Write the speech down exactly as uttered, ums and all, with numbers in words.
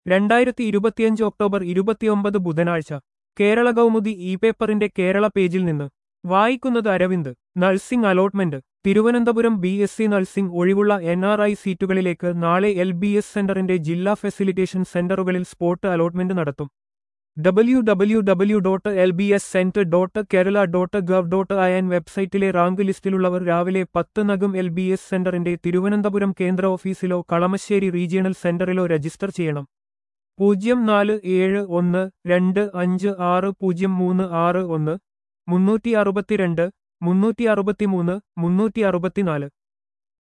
രണ്ടായിരത്തി ഇരുപത്തിയഞ്ച് ഒക്ടോബർ ഇരുപത്തിയൊമ്പത് ബുധനാഴ്ച കേരള കൗമുദി ഇ പേപ്പറിന്റെ കേരള പേജിൽ നിന്ന് വായിക്കുന്നത് Aravind. Nursing allotment Thiruvananthapuram B S C nursing ഒഴിവുള്ള എൻ ആർ ഐ സീറ്റുകളിലേക്ക് നാളെ എൽ ബി എസ് സെന്ററിന്റെ ജില്ലാ ഫെസിലിറ്റേഷൻ സെന്ററുകളിൽ സ്പോട്ട് അലോട്ട്മെന്റ് നടത്തും. W W W dot L B S centre dot Kerala dot gov dot I N വെബ്സൈറ്റിലെ റാങ്ക് ലിസ്റ്റിലുള്ളവർ രാവിലെ പത്തിനകം എൽ ബി എസ് സെന്ററിന്റെ തിരുവനന്തപുരം കേന്ദ്ര ഓഫീസിലോ കളമശ്ശേരി റീജിയണൽ സെന്ററിലോ രജിസ്റ്റർ ചെയ്യണം. പൂജ്യം നാല് ഏഴ് ഒന്ന് രണ്ട് അഞ്ച് ആറ് പൂജ്യം മൂന്ന് ആറ് ഒന്ന് മുന്നൂറ്റി അറുപത്തിരണ്ട് മുന്നൂറ്റി അറുപത്തിമൂന്ന് മുന്നൂറ്റി അറുപത്തിനാല്